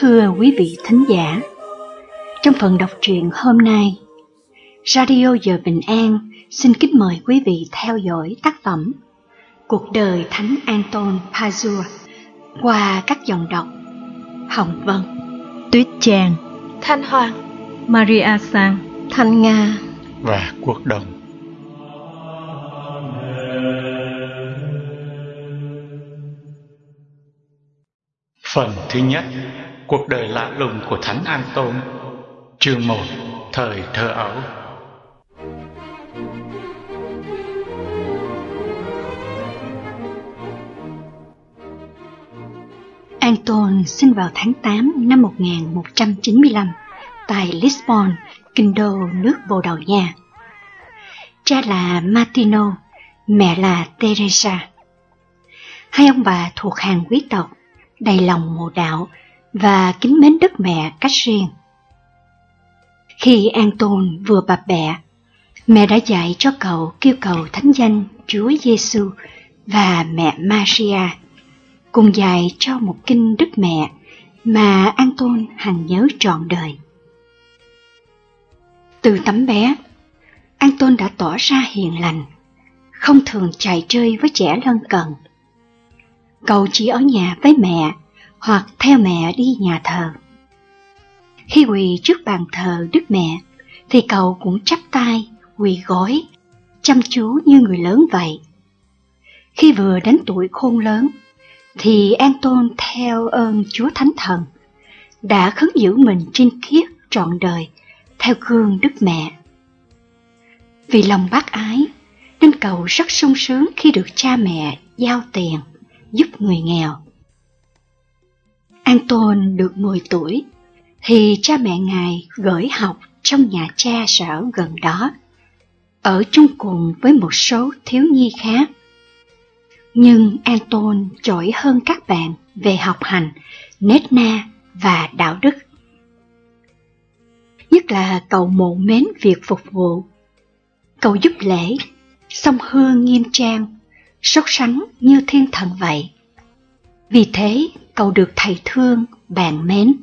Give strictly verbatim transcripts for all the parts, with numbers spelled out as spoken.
thưa quý vị thính giả, trong phần đọc truyện hôm nay, Radio Giờ Bình An xin kính mời quý vị theo dõi tác phẩm Cuộc đời Thánh Anton Pazur qua các dòng đọc Hồng Vân, Tuyết Trang, Thanh Hoàng, Maria Sang, Thanh Nga và Quốc Đông. Phần thứ nhất, cuộc đời lạ lùng của Thánh Anton, chương một, thời thơ ấu. Anton sinh vào tháng tám năm một nghìn một trăm chín mươi lăm tại Lisbon, kinh đô nước Bồ Đào Nha. Cha là Martino, mẹ là Teresa. Hai ông bà thuộc hàng quý tộc, đầy lòng mộ đạo và kính mến đất mẹ cách riêng. Khi Anton vừa bập bẹ, mẹ đã dạy cho cậu kêu cầu thánh danh Chúa Giêsu và mẹ Maria, cùng dạy cho một kinh Đức Mẹ mà Anton hằng nhớ trọn đời. Từ tấm bé, Anton đã tỏ ra hiền lành, không thường chạy chơi với trẻ lân cận. Cậu chỉ ở nhà với mẹ hoặc theo mẹ đi nhà thờ. Khi quỳ trước bàn thờ Đức Mẹ thì cậu cũng chắp tay, quỳ gối, chăm chú như người lớn vậy. Khi vừa đến tuổi khôn lớn thì Anton theo ơn Chúa Thánh Thần đã khấn giữ mình trinh khiết trọn đời theo gương Đức Mẹ. Vì lòng bác ái nên cậu rất sung sướng khi được cha mẹ giao tiền giúp người nghèo. Anton được mười tuổi thì cha mẹ ngài gửi học trong nhà cha sở gần đó, ở chung cùng với một số thiếu nhi khác. Nhưng Anton giỏi hơn các bạn về học hành, nết na và đạo đức. Nhất là cậu mộ mến việc phục vụ. Cậu giúp lễ, song hương nghiêm trang, sốt sắng như thiên thần vậy. Vì thế cậu được thầy thương, bạn mến.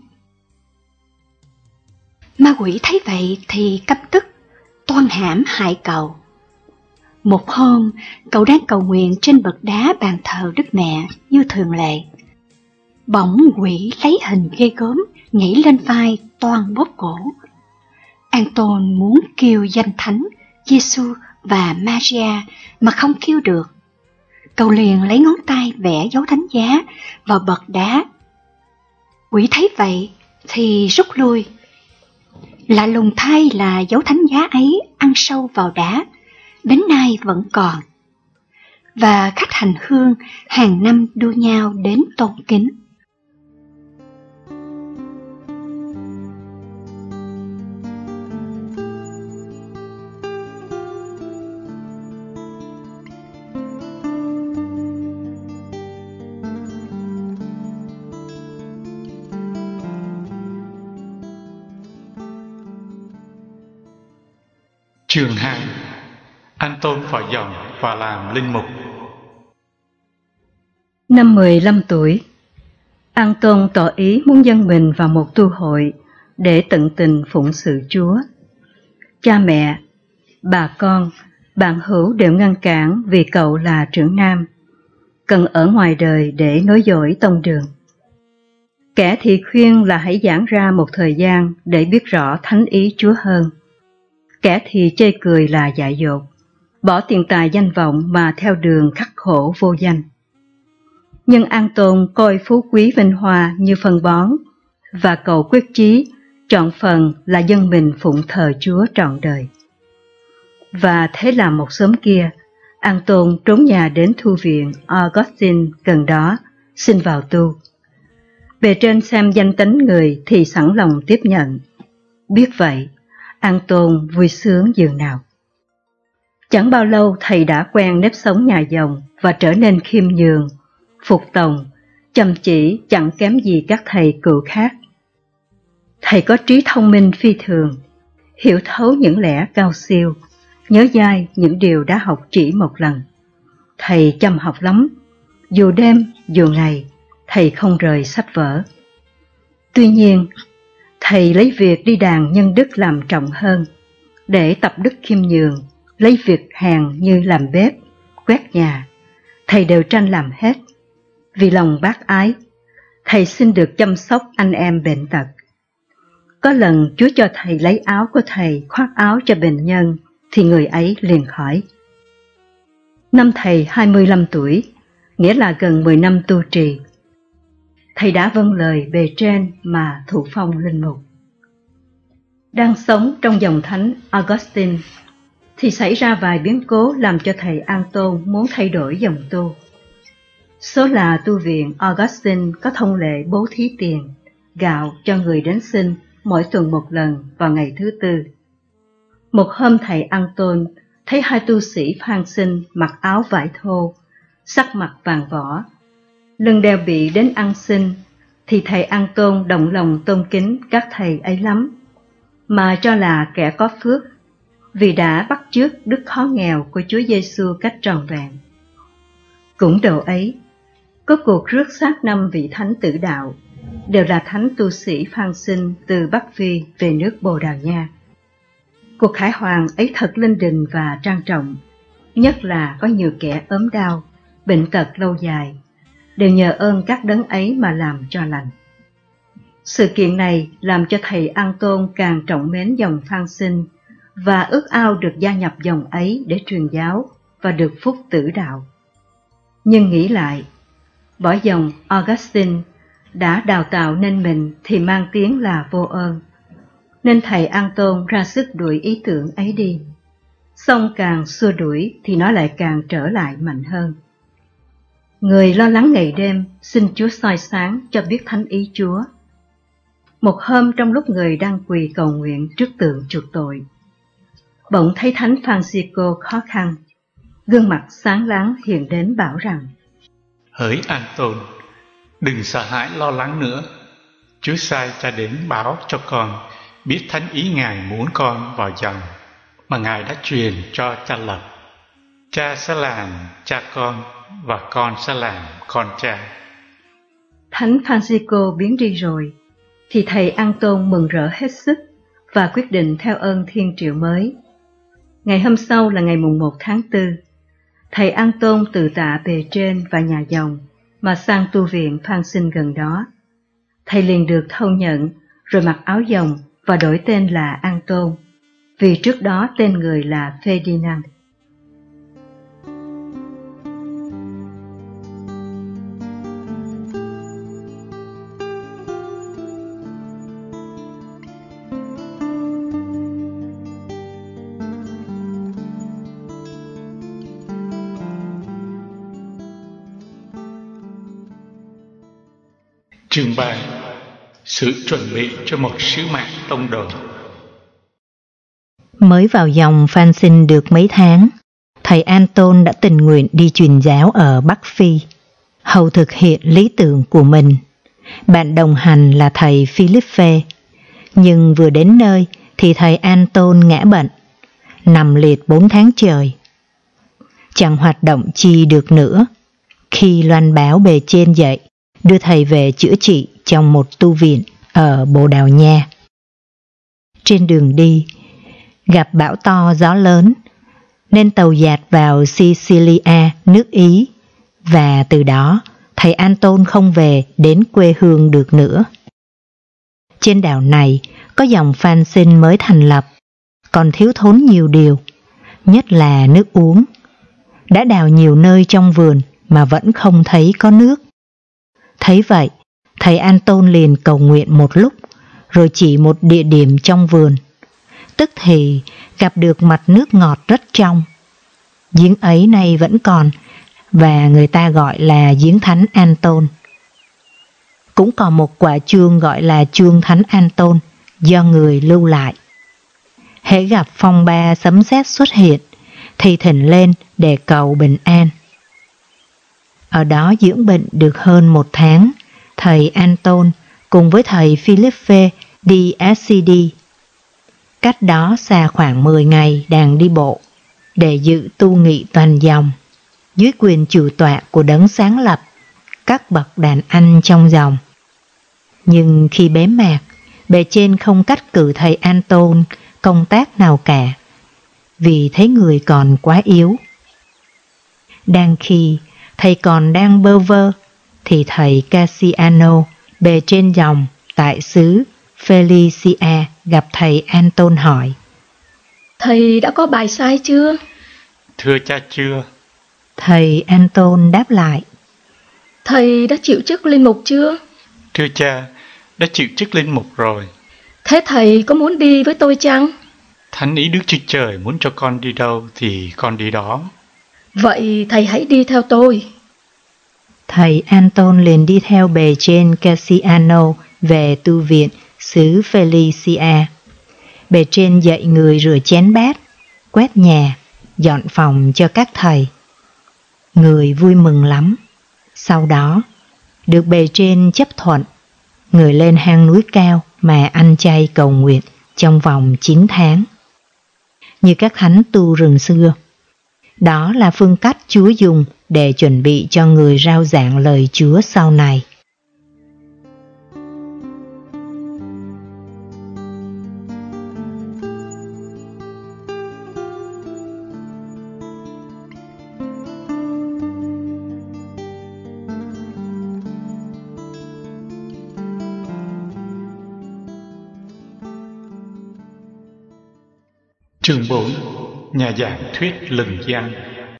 Ma quỷ thấy vậy thì căm tức, toan hãm hại cậu. Một hôm, cậu đang cầu nguyện trên bậc đá bàn thờ Đức Mẹ như thường lệ. Bỗng quỷ lấy hình ghê gớm nhảy lên vai toan bóp cổ. Anton muốn kêu danh Thánh Giêsu và Maria mà không kêu được. Cậu liền lấy ngón tay vẽ dấu thánh giá vào bậc đá. Quỷ thấy vậy thì rút lui. Lạ lùng thay là dấu thánh giá ấy ăn sâu vào đá, đến nay vẫn còn. Và khách hành hương hàng năm đua nhau đến tôn kính. Chương hai, Anton vào dòng và làm linh mục. Năm mười lăm tuổi, Anton tỏ ý muốn dâng mình vào một tu hội để tận tình phụng sự Chúa. Cha mẹ, bà con, bạn hữu đều ngăn cản vì cậu là trưởng nam, cần ở ngoài đời để nối dõi tông đường. Kẻ thì khuyên là hãy giãn ra một thời gian để biết rõ thánh ý Chúa hơn. Kẻ thì chê cười là dại dột, bỏ tiền tài danh vọng mà theo đường khắc khổ vô danh. Nhưng Anton coi phú quý vinh hoa như phân bón, và cậu quyết chí chọn phần là dâng mình phụng thờ Chúa trọn đời. Và thế là một sớm kia, Anton trốn nhà đến thư viện Augustine gần đó, xin vào tu. Bề trên xem danh tánh người thì sẵn lòng tiếp nhận. Biết vậy, Anton vui sướng dường nào. Chẳng bao lâu thầy đã quen nếp sống nhà dòng và trở nên khiêm nhường, phục tòng, chăm chỉ chẳng kém gì các thầy cựu khác. Thầy có trí thông minh phi thường, hiểu thấu những lẽ cao siêu, nhớ dai những điều đã học chỉ một lần. Thầy chăm học lắm, dù đêm dù ngày, thầy không rời sách vở. Tuy nhiên, thầy lấy việc đi đàn nhân đức làm trọng hơn, để tập đức khiêm nhường, lấy việc hàng như làm bếp, quét nhà, thầy đều tranh làm hết. Vì lòng bác ái, thầy xin được chăm sóc anh em bệnh tật. Có lần Chúa cho thầy lấy áo của thầy khoác áo cho bệnh nhân, thì người ấy liền khỏi. Năm thầy hai mươi lăm tuổi, nghĩa là gần mười năm tu trì, thầy đã vâng lời bề trên mà thụ phong linh mục. Đang sống trong dòng thánh Augustine, thì xảy ra vài biến cố làm cho thầy An Tôn muốn thay đổi dòng tu. Số là tu viện Augustine có thông lệ bố thí tiền, gạo cho người đến xin mỗi tuần một lần vào ngày thứ tư. Một hôm thầy An Tôn thấy hai tu sĩ Phan Sinh mặc áo vải thô, sắc mặt vàng võ, lưng đeo bị đến ăn xin, thì thầy An Tôn động lòng tôn kính các thầy ấy lắm, mà cho là kẻ có phước, vì đã bắt chước đức khó nghèo của Chúa Giêsu cách trọn vẹn. Cũng đầu ấy, có cuộc rước xác năm vị thánh tử đạo, đều là thánh tu sĩ Phan Sinh từ Bắc Phi về nước Bồ Đào Nha. Cuộc khải hoàn ấy thật linh đình và trang trọng, nhất là có nhiều kẻ ốm đau, bệnh tật lâu dài, đều nhờ ơn các đấng ấy mà làm cho lành. Sự kiện này làm cho thầy An Tôn càng trọng mến dòng Phan Sinh và ước ao được gia nhập dòng ấy để truyền giáo và được phúc tử đạo. Nhưng nghĩ lại, bỏ dòng Augustine đã đào tạo nên mình thì mang tiếng là vô ơn, nên thầy An Tôn ra sức đuổi ý tưởng ấy đi. Xong càng xua đuổi thì nó lại càng trở lại mạnh hơn. Người lo lắng ngày đêm xin Chúa soi sáng cho biết thánh ý Chúa. Một hôm trong lúc người đang quỳ cầu nguyện trước tượng chuộc tội, bỗng thấy thánh Francisco khó khăn, gương mặt sáng láng hiện đến bảo rằng: Hỡi An Tôn, đừng sợ hãi lo lắng nữa. Chúa sai cha đến báo cho con biết thánh ý Ngài muốn con vào dòng mà Ngài đã truyền cho cha lập. Cha sẽ làm cha con và con sẽ làm con cha. Thánh Francisco biến đi rồi, thì thầy An Tôn mừng rỡ hết sức và quyết định theo ơn thiên triệu mới. Ngày hôm sau là ngày mùng một tháng tư, thầy An Tôn từ tạ bề trên và nhà dòng mà sang tu viện Phan Sinh gần đó. Thầy liền được thâu nhận, rồi mặc áo dòng và đổi tên là An Tôn, vì trước đó tên người là Ferdinand. Chương ba. Sự chuẩn bị cho một sứ mạng tông đồ. Mới vào dòng Phan Sinh được mấy tháng, thầy An Tôn đã tình nguyện đi truyền giáo ở Bắc Phi, hầu thực hiện lý tưởng của mình. Bạn đồng hành là thầy Philippe, nhưng vừa đến nơi thì thầy An Tôn ngã bệnh, nằm liệt bốn tháng trời. Chẳng hoạt động chi được nữa, khi loan báo bề trên dậy đưa thầy về chữa trị trong một tu viện ở Bồ Đào Nha. Trên đường đi, gặp bão to gió lớn, nên tàu dạt vào Sicilia, nước Ý, và từ đó thầy An Tôn không về đến quê hương được nữa. Trên đảo này có dòng Phan Sinh mới thành lập, còn thiếu thốn nhiều điều, nhất là nước uống. Đã đào nhiều nơi trong vườn mà vẫn không thấy có nước. Thấy vậy, thầy An Tôn liền cầu nguyện một lúc, rồi chỉ một địa điểm trong vườn. Tức thì gặp được mặt nước ngọt rất trong. Giếng ấy nay vẫn còn, và người ta gọi là giếng Thánh An Tôn. Cũng còn một quả chuông gọi là chuông Thánh An Tôn, do người lưu lại. Hễ gặp phong ba sấm sét xuất hiện, thì thỉnh lên để cầu bình an. Ở đó dưỡng bệnh được hơn một tháng, thầy An Tôn cùng với thầy Philippe đi Assisi. Cách đó xa khoảng mười ngày đàn đi bộ, để dự tu nghị toàn dòng, dưới quyền chủ tọa của đấng sáng lập các bậc đàn anh trong dòng. Nhưng khi bế mạc, bề trên không cắt cử thầy Anton công tác nào cả, vì thấy người còn quá yếu. Đang khi thầy còn đang bơ vơ, thì thầy Cassiano, bề trên dòng tại xứ Felicia, gặp thầy Anton hỏi: Thầy đã có bài sai chưa? Thưa cha chưa. Thầy Anton đáp lại: Thầy đã chịu chức linh mục chưa? Thưa cha, đã chịu chức linh mục rồi. Thế thầy có muốn đi với tôi chăng? Thánh ý Đức Chúa Trời muốn cho con đi đâu thì con đi đó. Vậy thầy hãy đi theo tôi. Thầy Anton liền đi theo bề trên Cassiano về tu viện xứ Felicia. Bề trên dạy người rửa chén bát, quét nhà, dọn phòng cho các thầy. Người vui mừng lắm. Sau đó, được bề trên chấp thuận, người lên hang núi cao mà ăn chay cầu nguyện trong vòng chín tháng. Như các thánh tu rừng xưa. Đó là phương cách Chúa dùng để chuẩn bị cho người rao giảng lời Chúa sau này. Chương bốn. Nhà giảng thuyết lừng danh.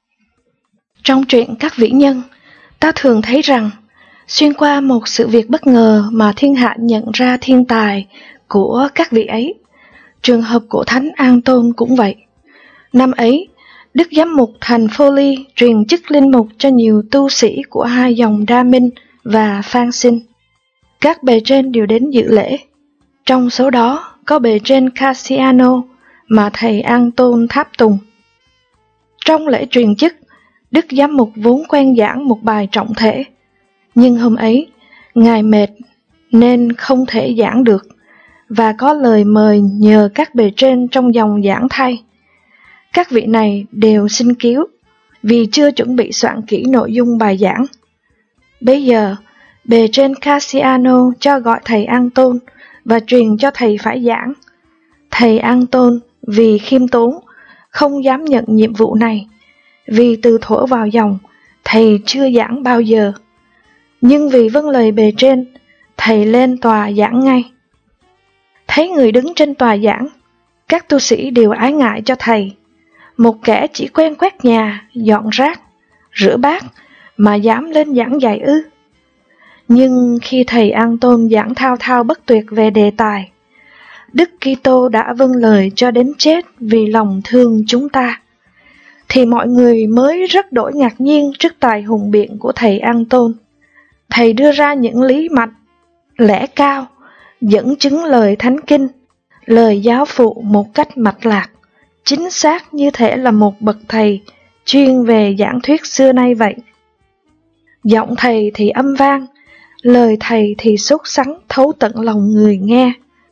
Trong truyện các vĩ nhân, ta thường thấy rằng xuyên qua một sự việc bất ngờ mà thiên hạ nhận ra thiên tài của các vị ấy. Trường hợp của Thánh Anton cũng vậy. Năm ấy, Đức Giám mục thành Foley truyền chức linh mục cho nhiều tu sĩ của hai dòng Đa Minh và Phan Sinh. Các bề trên đều đến dự lễ. Trong số đó có bề trên Cassiano mà thầy Anton tháp tùng. Trong lễ truyền chức, Đức Giám mục vốn quen giảng một bài trọng thể, nhưng hôm ấy, Ngài mệt nên không thể giảng được, và có lời mời nhờ các bề trên trong dòng giảng thay. Các vị này đều xin cứu, vì chưa chuẩn bị soạn kỹ nội dung bài giảng. Bây giờ, bề trên Cassiano cho gọi thầy Anton và truyền cho thầy phải giảng. Thầy Anton vì khiêm tốn, không dám nhận nhiệm vụ này, vì từ thuở vào dòng, thầy chưa giảng bao giờ. Nhưng vì vâng lời bề trên, thầy lên tòa giảng ngay. Thấy người đứng trên tòa giảng, các tu sĩ đều ái ngại cho thầy. Một kẻ chỉ quen quét nhà, dọn rác, rửa bát, mà dám lên giảng dạy ư? Nhưng khi thầy Anton giảng thao thao bất tuyệt về đề tài, Đức Kitô đã vâng lời cho đến chết vì lòng thương chúng ta, thì mọi người mới rất đổi ngạc nhiên trước tài hùng biện của thầy Anton. Thầy đưa ra những lý mạch, lẽ cao, dẫn chứng lời thánh kinh, lời giáo phụ một cách mạch lạc, chính xác như thể là một bậc thầy chuyên về giảng thuyết xưa nay vậy. Giọng thầy thì âm vang, lời thầy thì sốt sắng thấu tận lòng người nghe.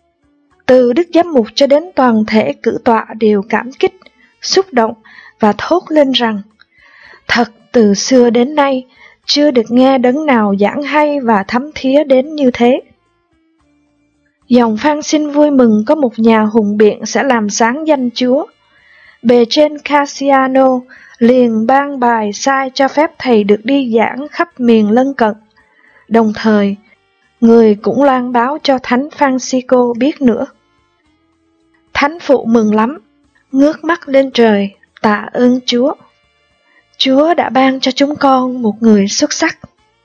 Từ Đức Giám mục cho đến toàn thể cử tọa đều cảm kích, xúc động và thốt lên rằng: thật từ xưa đến nay chưa được nghe đấng nào giảng hay và thấm thía đến như thế. Dòng Phan Sinh vui mừng có một nhà hùng biện sẽ làm sáng danh Chúa. Bề trên Cassiano liền ban bài sai cho phép thầy được đi giảng khắp miền lân cận. Đồng thời, người cũng loan báo cho Thánh Francisco biết nữa. Thánh phụ mừng lắm, ngước mắt lên trời, tạ ơn Chúa. Chúa đã ban cho chúng con một người xuất sắc.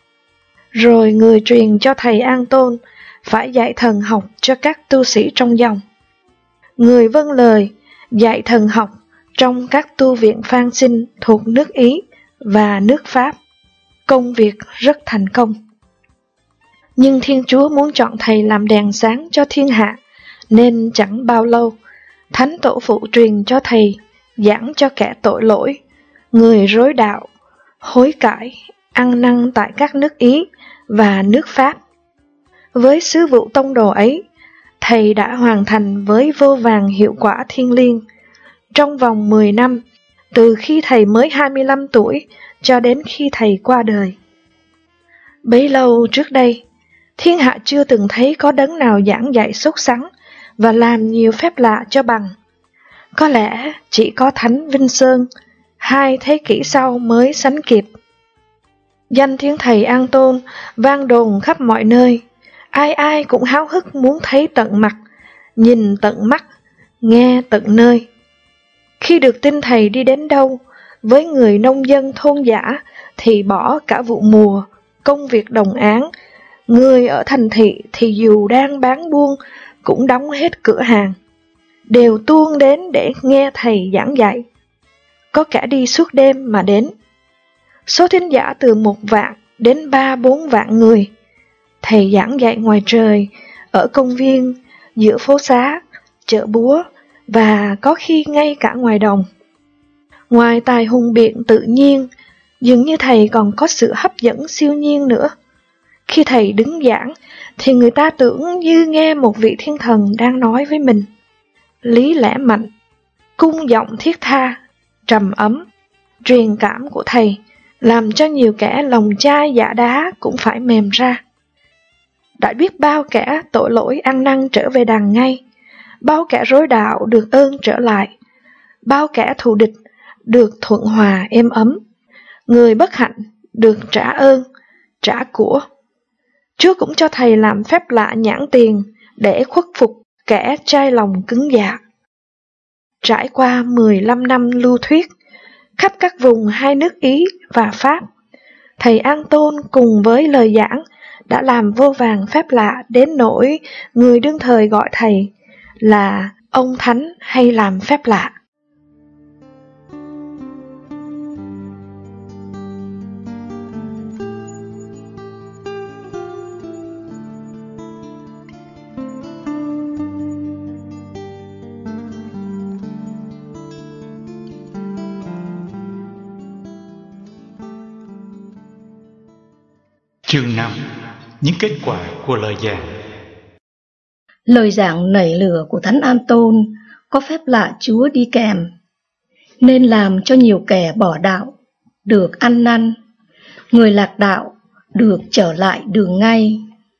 Rồi người truyền cho thầy Anton phải dạy thần học cho các tu sĩ trong dòng. Người vâng lời dạy thần học trong các tu viện Phan Sinh thuộc nước Ý và nước Pháp. Công việc rất thành công. Nhưng Thiên Chúa muốn chọn thầy làm đèn sáng cho thiên hạ, nên chẳng bao lâu, Thánh Tổ phụ truyền cho thầy giảng cho kẻ tội lỗi, người rối đạo, hối cải, ăn năn tại các nước Ý và nước Pháp. Với sứ vụ tông đồ ấy, thầy đã hoàn thành với vô vàn hiệu quả thiêng liêng. Trong vòng mười năm, từ khi thầy mới hai mươi lăm tuổi cho đến khi thầy qua đời. Bấy lâu trước đây, Thiên hạ chưa từng thấy có đấng nào giảng dạy sốt sắng và làm nhiều phép lạ cho bằng. Có lẽ chỉ có Thánh Vinh Sơn, hai thế kỷ sau mới sánh kịp. Danh tiếng thầy An Tôn vang đồn khắp mọi nơi, ai ai cũng háo hức muốn thấy tận mặt, nhìn tận mắt, nghe tận nơi. Khi được tin thầy đi đến đâu, với người nông dân thôn dã thì bỏ cả vụ mùa, công việc đồng áng. Người ở thành thị thì dù đang bán buôn cũng đóng hết cửa hàng, đều tuôn đến để nghe thầy giảng dạy. Có cả đi suốt đêm mà đến. Số thính giả từ một vạn đến ba bốn vạn người. Thầy giảng dạy ngoài trời, ở công viên, giữa phố xá, chợ búa và có khi ngay cả ngoài đồng. Ngoài tài hùng biện tự nhiên, dường như thầy còn có sự hấp dẫn siêu nhiên nữa. Khi thầy đứng giảng thì người ta tưởng như nghe một vị thiên thần đang nói với mình. Lý lẽ mạnh, cung giọng thiết tha, trầm ấm, truyền cảm của thầy làm cho nhiều kẻ lòng chai dạ đá cũng phải mềm ra. Đã biết bao kẻ tội lỗi ăn năn trở về đàng ngay, bao kẻ rối đạo được ơn trở lại, bao kẻ thù địch được thuận hòa êm ấm, người bất hạnh được trả ơn, trả của. Chúa cũng cho thầy làm phép lạ nhãn tiền để khuất phục kẻ chai lòng cứng dạ. Trải qua mười lăm năm lưu thuyết, khắp các vùng hai nước Ý và Pháp, thầy An Tôn cùng với lời giảng đã làm vô vàn phép lạ đến nỗi người đương thời gọi thầy là ông Thánh hay làm phép lạ. Chương năm. Những kết quả của lời giảng. Lời giảng nảy lửa của Thánh An Tôn có phép lạ Chúa đi kèm, nên làm cho nhiều kẻ bỏ đạo được ăn năn, người lạc đạo được trở lại đường ngay.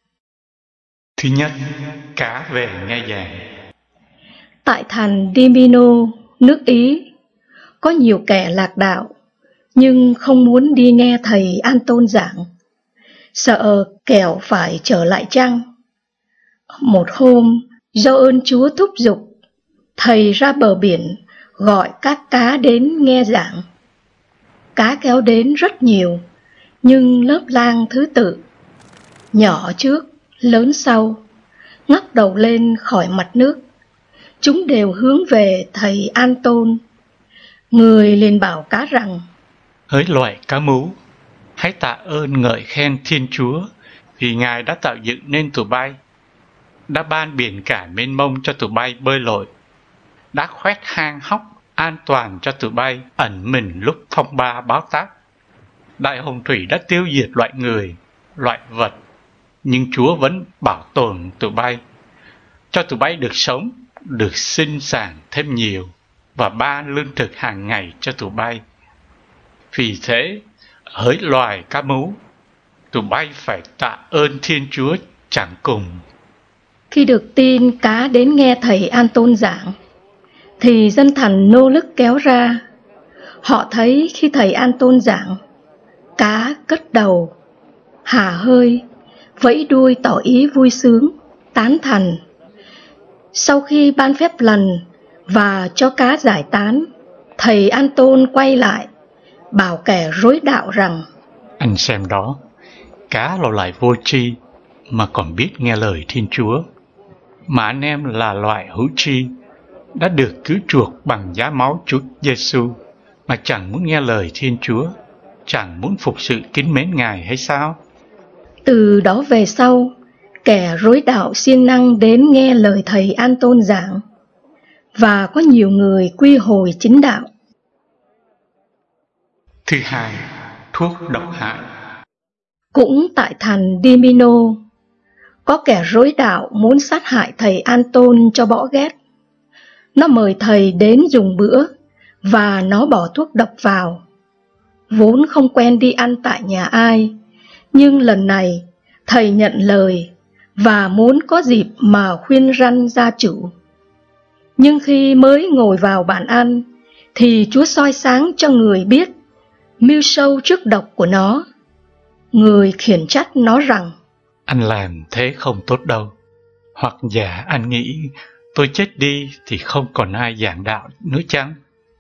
Thứ nhất, cá về nghe giảng. Tại thành Dimino, nước Ý, có nhiều kẻ lạc đạo, nhưng không muốn đi nghe thầy An Tôn giảng, sợ kẻo phải trở lại chăng. Một hôm, do ơn Chúa thúc giục, thầy ra bờ biển gọi các cá đến nghe giảng. Cá kéo đến rất nhiều, nhưng lớp lang thứ tự, nhỏ trước, lớn sau, ngóc đầu lên khỏi mặt nước. Chúng đều hướng về thầy An Tôn. Người liền bảo cá rằng: Hỡi loài cá mú, hãy tạ ơn ngợi khen Thiên Chúa vì Ngài đã tạo dựng nên tụi bay, đã ban biển cả mênh mông cho tụi bay bơi lội, đã khoét hang hốc an toàn cho tụi bay ẩn mình lúc phong ba báo táp. Đại hồng thủy đã tiêu diệt loại người, loại vật, nhưng Chúa vẫn bảo tồn tụi bay, cho tụi bay được sống, được sinh sản thêm nhiều và ban lương thực hàng ngày cho tụi bay. Vì thế, hỡi loài cá mú, tụi bay phải tạ ơn Thiên Chúa chẳng cùng. Khi được tin cá đến nghe thầy An Tôn giảng, thì dân thành nô nức kéo ra. Họ thấy khi thầy An Tôn giảng, cá cất đầu, hả hơi, vẫy đuôi tỏ ý vui sướng, tán thành. Sau khi ban phép lần và cho cá giải tán, thầy An Tôn quay lại, bảo kẻ rối đạo rằng: Anh xem đó, cá là loài vô tri mà còn biết nghe lời Thiên Chúa, mà anh em là loại hữu tri, đã được cứu chuộc bằng giá máu Chúa Giêsu mà chẳng muốn nghe lời Thiên Chúa, chẳng muốn phục sự kính mến Ngài hay sao? Từ đó về sau, kẻ rối đạo siêng năng đến nghe lời thầy An Tôn giảng, và có nhiều người quy hồi chính đạo. Thứ hai, thuốc độc hại. Cũng tại thành Dimino, có kẻ rối đạo muốn sát hại thầy An Tôn cho bỏ ghét. Nó mời thầy đến dùng bữa và nó bỏ thuốc độc vào. Vốn không quen đi ăn tại nhà ai, nhưng lần này Thầy nhận lời và muốn có dịp mà khuyên răn gia chủ. Nhưng khi mới ngồi vào bàn ăn, thì Chúa soi sáng cho người biết mưu sâu trước độc của nó. Người khiển trách nó rằng: Anh làm thế không tốt đâu. Hoặc giả anh nghĩ tôi chết đi thì không còn ai giảng đạo nữa chăng?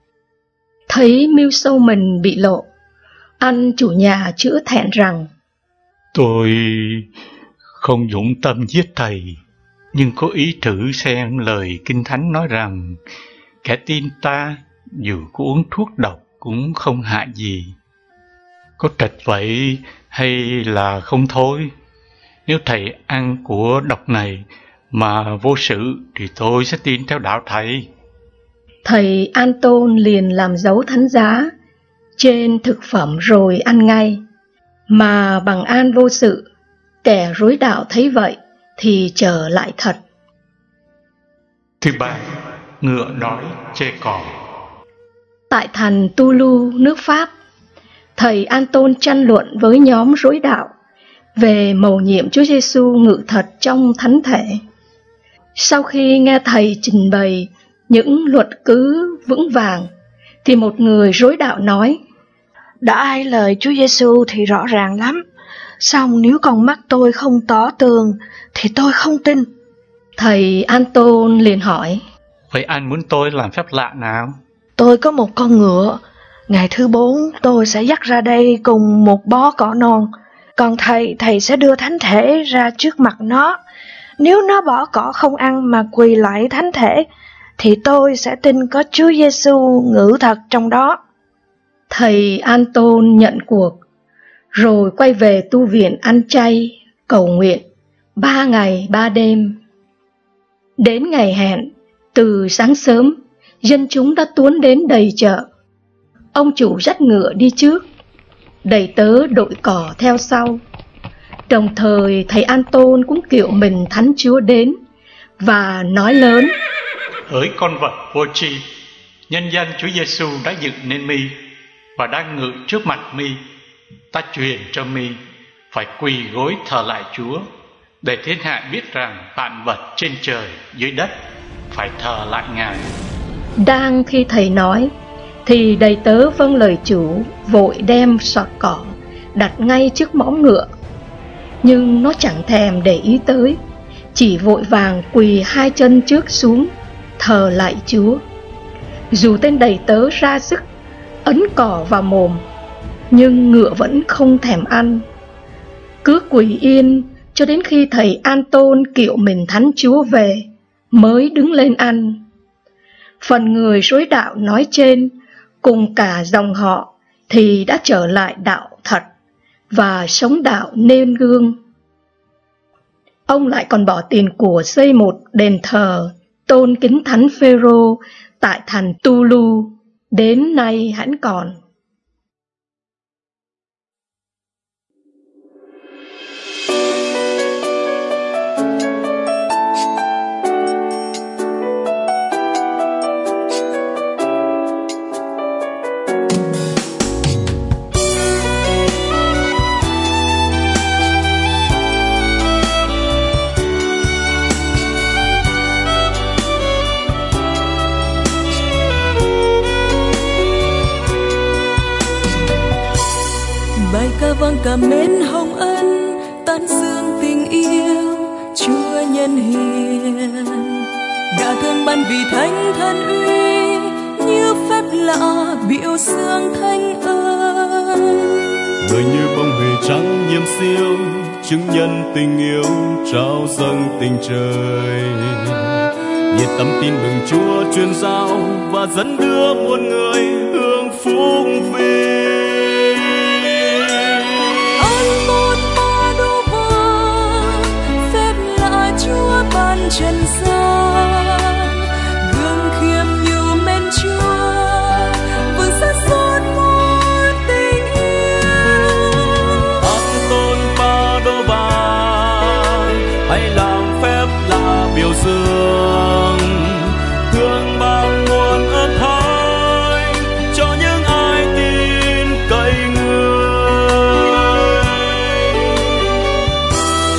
Thấy mưu sâu mình bị lộ, anh chủ nhà chữa thẹn rằng: Tôi không dũng tâm giết thầy, nhưng có ý thử xem lời Kinh Thánh nói rằng kẻ tin ta dù có uống thuốc độc cũng không hại gì. Có trật vậy hay là không thôi? Nếu thầy ăn của độc này mà vô sự thì tôi sẽ tin theo đạo thầy. Thầy An Tôn liền làm dấu thánh giá trên thực phẩm rồi ăn ngay. Mà bằng an vô sự, kẻ rối đạo thấy vậy thì trở lại thật. Thứ ba, ngựa đói chê cò. Tại thành Toulouse, nước Pháp, thầy An Tôn tranh luận với nhóm rối đạo về mầu nhiệm Chúa Giêsu ngự thật trong thánh thể. Sau khi nghe thầy trình bày những luận cứ vững vàng, thì một người rối đạo nói: Đã ai lời Chúa Giêsu thì rõ ràng lắm, song nếu con mắt tôi không tỏ tường thì tôi không tin. Thầy An Tôn liền hỏi: Vậy anh muốn tôi làm phép lạ nào? Tôi có một con ngựa, ngày thứ bốn tôi sẽ dắt ra đây cùng một bó cỏ non, còn thầy, thầy sẽ đưa thánh thể ra trước mặt nó. Nếu nó bỏ cỏ không ăn mà quỳ lại thánh thể, thì tôi sẽ tin có Chúa Giêsu ngự thật trong đó. Thầy An Tôn nhận cuộc, rồi quay về tu viện ăn chay, cầu nguyện, ba ngày ba đêm. Đến ngày hẹn, từ sáng sớm, dân chúng đã tuôn đến đầy chợ. Ông chủ dắt ngựa đi trước, đầy tớ đội cỏ theo sau. Đồng thời thầy An Tôn cũng kiệu mình Thánh Chúa đến và nói lớn: Hỡi con vật vô tri, nhân danh Chúa Giêsu đã dựng nên mi và đang ngự trước mặt mi, ta truyền cho mi phải quỳ gối thờ lại Chúa, để thiên hạ biết rằng vạn vật trên trời dưới đất phải thờ lại Ngài. Đang khi thầy nói, thì đầy tớ vâng lời chủ, vội đem sọt cỏ đặt ngay trước mõm ngựa. Nhưng nó chẳng thèm để ý tới, chỉ vội vàng quỳ hai chân trước xuống thờ lại Chúa. Dù tên đầy tớ ra sức ấn cỏ vào mồm, nhưng ngựa vẫn không thèm ăn, cứ quỳ yên cho đến khi thầy An Tôn kiệu mình Thánh Chúa về mới đứng lên ăn. Phần người rối đạo nói trên cùng cả dòng họ thì đã trở lại đạo thật và sống đạo nêu gương. Ông lại còn bỏ tiền của xây một đền thờ tôn kính Thánh Phêrô tại thành Toulouse, đến nay hẵng còn. Bài ca vang cảm mến hồng ân, tán dương tình yêu Chúa nhân hiền, đã thương ban vì thánh thân uy, như phép lạ biểu dương thánh ơn. Người như bông hề trắng nhiệm siêu, chứng nhân tình yêu trao dâng tình trời. Nhiệt tâm tin mừng Chúa truyền giao và dẫn đưa muôn người hưởng phúc vinh. Trần gian gương khiêm như men Chúa, vươn xa xót muôn tình yêu. An Tôn Padova hãy làm phép lạ biểu dương, thương ban nguồn ơn thánh cho những ai tin cậy người.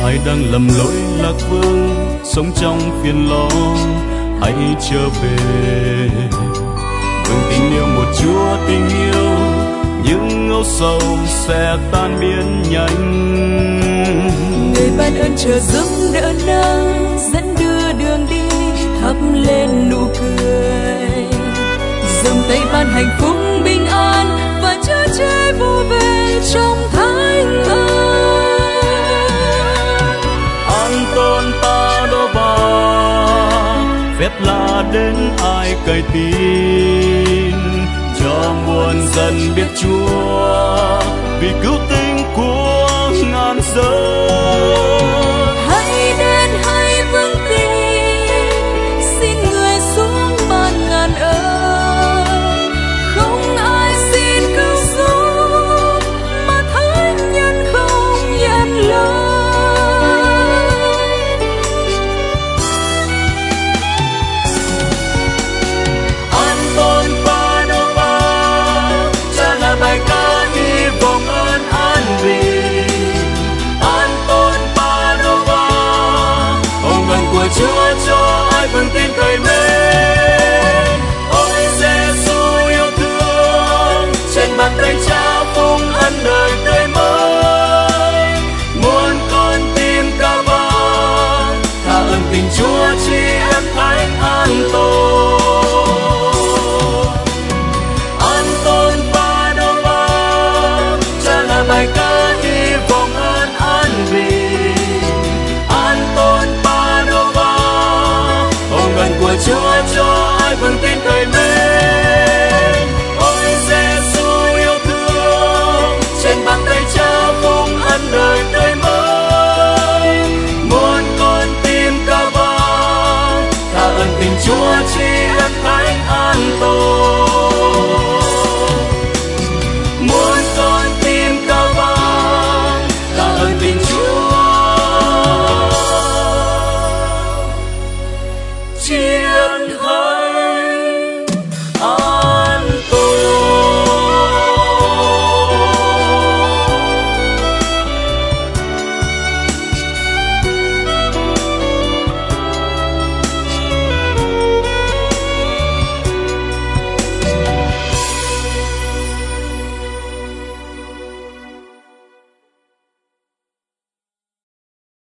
ai đang lầm lỗi lạc vương, sống trong phiền lo, hãy trở về. Vâng tình yêu một Chúa tình yêu, những âu sầu sẽ tan biến nhanh. Người ban ơn chờ giúp đỡ nắng, dẫn đưa đường đi, thắp lên nụ cười. Dòng tay ban hạnh phúc bình an và chở che vô bề trong thánh ơn. Anton Padova, phép lạ đến ai cậy tin, cho muôn dân biết Chúa vì cứu tinh của ngàn dân. Hãy đến hãy vững tin, xin người xuống ban ngàn ơn. Không ai xin cứu giúp mà thánh nhân không nhận lời. Anton Padova, cha là bài ca hy vọng ơn an bình. Anton Padova, hồng ân của Chúa cho ai vững tin cậy mến. Ôi Giêsu yêu thương, trên bàn tay cha